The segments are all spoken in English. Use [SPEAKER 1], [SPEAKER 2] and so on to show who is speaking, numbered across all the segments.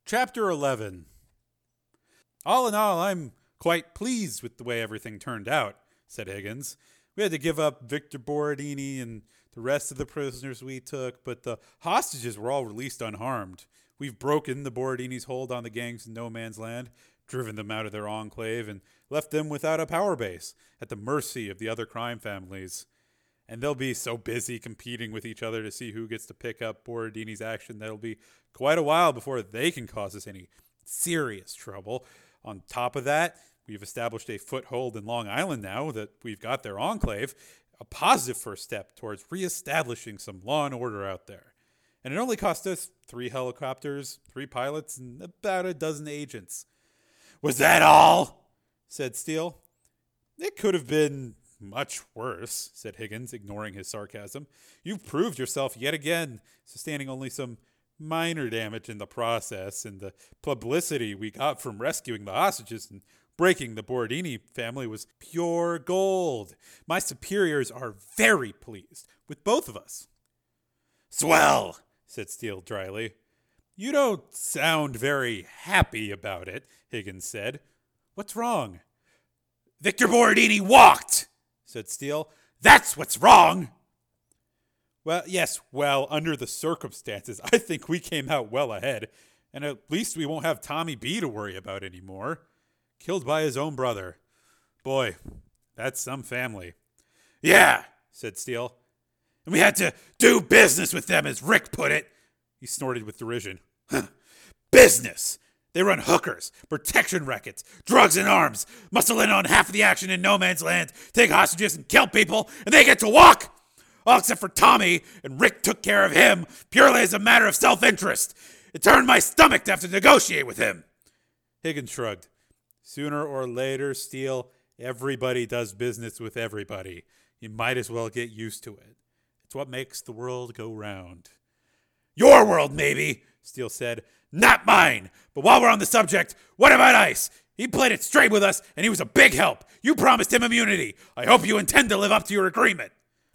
[SPEAKER 1] Chapter 11. All in all, I'm quite pleased with the way everything turned out, said Higgins. We had to give up Victor Borodini and the rest of the prisoners we took, but the hostages were all released unharmed. We've broken the Borodini's hold on the gangs in No Man's Land, driven them out of their enclave, and left them without a power base, at the mercy of the other crime families. And they'll be so busy competing with each other to see who gets to pick up Borodini's action that it'll be quite a while before they can cause us any serious trouble. On top of that, we've established a foothold in Long Island now that we've got their enclave, a positive first step towards reestablishing some law and order out there. And it only cost us 3 helicopters, 3 pilots, and about a dozen agents. Was that all? Said Steele. It could have been much worse, said Higgins, ignoring his sarcasm. You've proved yourself yet again, sustaining only some minor damage in the process, and the publicity we got from rescuing the hostages and breaking the Borodini family was pure gold. My superiors are very pleased with both of us. Swell, said Steele dryly. You don't sound very happy about it, Higgins said. What's wrong? Victor Borodini walked, said Steele. That's what's wrong. Well, yes, under the circumstances, I think we came out well ahead, and at least we won't have Tommy B to worry about anymore. Killed by his own brother. Boy, that's some family. Yeah, said Steele. And we had to do business with them, as Rick put it. He snorted with derision. Business! They run hookers, protection rackets, drugs and arms, muscle in on half of the action in No Man's Land, take hostages and kill people, and they get to walk! All except for Tommy, and Rick took care of him purely as a matter of self-interest. It turned my stomach to have to negotiate with him. Higgins shrugged. Sooner or later, Steele, everybody does business with everybody. You might as well get used to it. It's what makes the world go round. Your world, maybe, Steele said. Not mine. But while we're on the subject, what about Ice? He played it straight with us, and he was a big help. You promised him immunity. I hope you intend to live up to your agreement.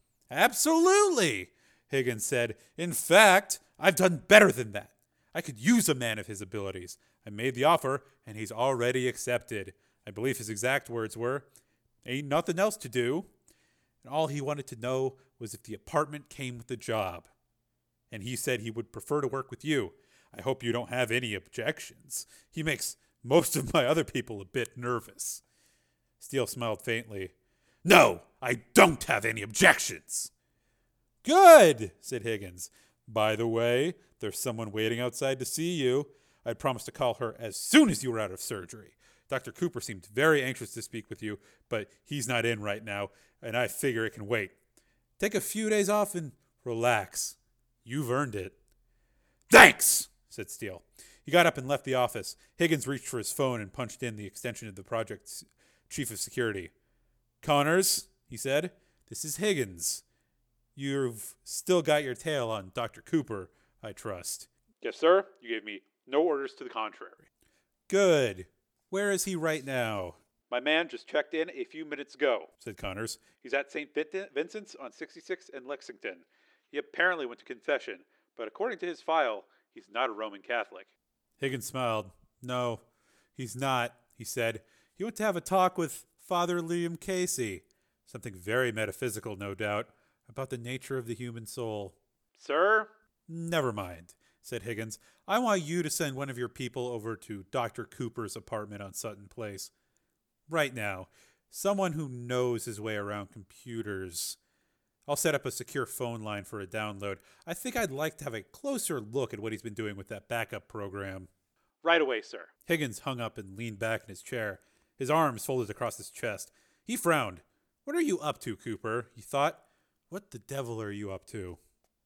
[SPEAKER 1] Absolutely, Higgins said. In fact, I've done better than that. I could use a man of his abilities. I made the offer, and he's already accepted. I believe his exact words were, ain't nothing else to do. And all he wanted to know was if the apartment came with the job. And he said he would prefer to work with you. I hope you don't have any objections. He makes most of my other people a bit nervous. Steele smiled faintly. No, I don't have any objections. Good, said Higgins. By the way, there's someone waiting outside to see you. I'd promised to call her as soon as you were out of surgery. Dr. Cooper seemed very anxious to speak with you, but he's not in right now, and I figure it can wait. Take a few days off and relax. You've earned it. Thanks, said Steele. He got up and left the office. Higgins reached for his phone and punched in the extension of the project's chief of security. Connors, he said, this is Higgins. You've still got your tail on Dr. Cooper, I trust. Yes, sir. You gave me no orders to the contrary. Good. Where is he right now? My man just checked in a few minutes ago, said Connors. He's at St. Vincent's on 66 and Lexington. He apparently went to confession, but according to his file, he's not a Roman Catholic. Higgins smiled. No, he's not, he said. He went to have a talk with Father Liam Casey. Something very metaphysical, no doubt, about the nature of the human soul. Sir? Never mind, said Higgins. I want you to send one of your people over to Dr. Cooper's apartment on Sutton Place. Right now. Someone who knows his way around computers. I'll set up a secure phone line for a download. I think I'd like to have a closer look at what he's been doing with that backup program. Right away, sir. Higgins hung up and leaned back in his chair, his arms folded across his chest. He frowned. What are you up to, Cooper? He thought. What the devil are you up to?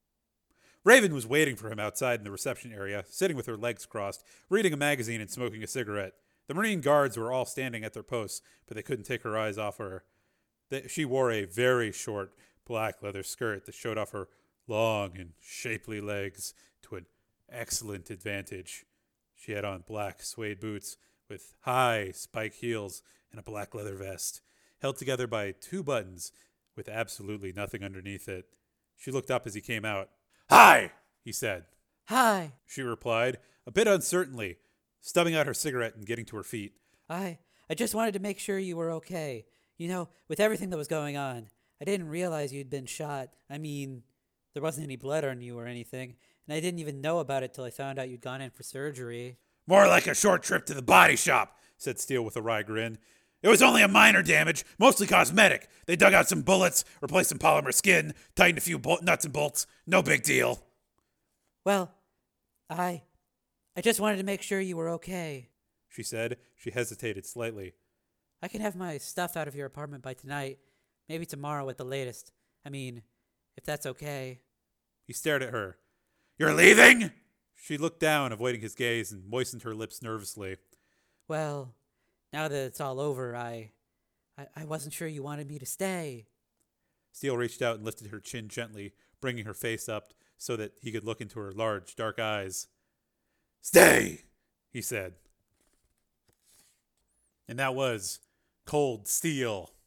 [SPEAKER 1] Raven was waiting for him outside in the reception area, sitting with her legs crossed, reading a magazine and smoking a cigarette. The Marine guards were all standing at their posts, but they couldn't take her eyes off her. She wore a very short black leather skirt that showed off her long and shapely legs to an excellent advantage. She had on black suede boots with high spike heels and a black leather vest, held together by 2 buttons with absolutely nothing underneath it. She looked up as he came out. Hi, he said.
[SPEAKER 2] Hi,
[SPEAKER 1] She replied, a bit uncertainly, stubbing out her cigarette and getting to her feet.
[SPEAKER 2] I just wanted to make sure you were okay. With everything that was going on, I didn't realize you'd been shot. I mean, there wasn't any blood on you or anything, and I didn't even know about it till I found out you'd gone in for surgery.
[SPEAKER 1] More like a short trip to the body shop, said Steele with a wry grin. It was only a minor damage, mostly cosmetic. They dug out some bullets, replaced some polymer skin, tightened a few nuts and bolts. No big deal.
[SPEAKER 2] Well, I just wanted to make sure you were okay.
[SPEAKER 1] She said. She hesitated slightly.
[SPEAKER 2] I can have my stuff out of your apartment by tonight, maybe tomorrow at the latest. I mean, if that's okay.
[SPEAKER 1] He stared at her. You're leaving? She looked down, avoiding his gaze, and moistened her lips nervously.
[SPEAKER 2] Well, now that it's all over, I wasn't sure you wanted me to stay.
[SPEAKER 1] Steele reached out and lifted her chin gently, bringing her face up so that he could look into her large, dark eyes. Stay, he said. And that was Cold Steel.